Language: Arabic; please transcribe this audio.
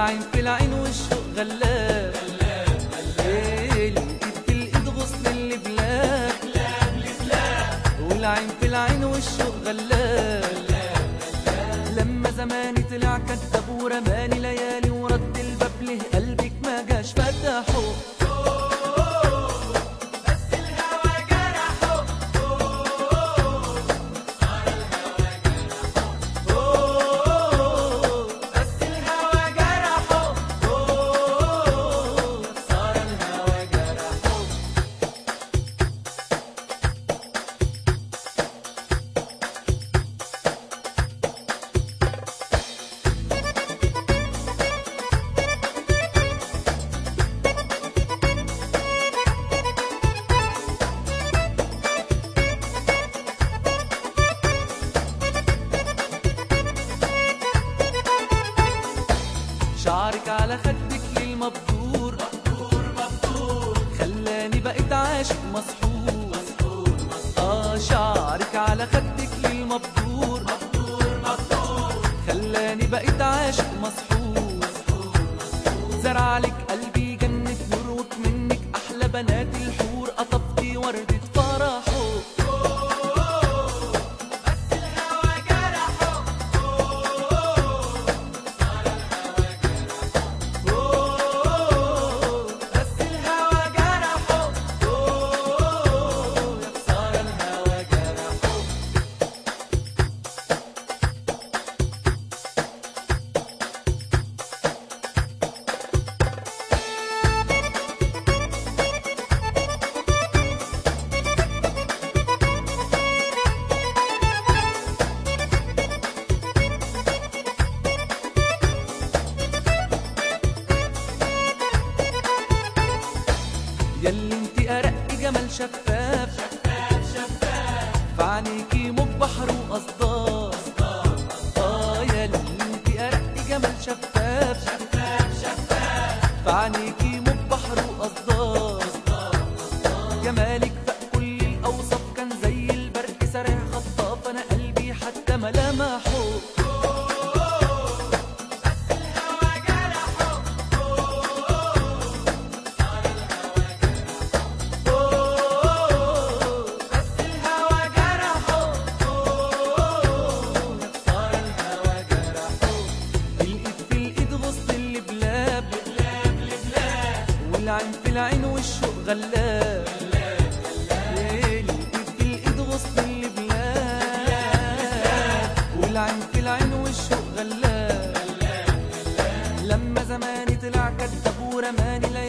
والعين في العين والشوق غلاب، الايد في الايد غصن اللي بلاب، والعين في العين والشوق غلاب. لما زماني طلع كداب ورماني ليالي ورد الباب له قلبك ما جاش فتحه. شعرك على خدك ليه مبدور خلاني بقيت عاشق مسحور. شعرك على خدك ليه مبدور خلاني بقيت عاشق مسحور. زرعلك قلبي جنة نور ومنك أحلى بنات الحور قطفتي وردة فرحه. ياللي انتي أرق جمال شفاف فعنيكي موج بحر وقصدار. ياللي انتي أرق جمال شفاف فعنيكي موج بحر وقصدار. جمالك فاق كل الأوصاف كان زي البرق سريع خطاف أنا قلبي حتى ملامحه. والعين في العين والشوق غلاب، الايد في الايد غصن اللي بلاب، والعين في العين والشوق غلاب. لما زماني طلع كداب ورماني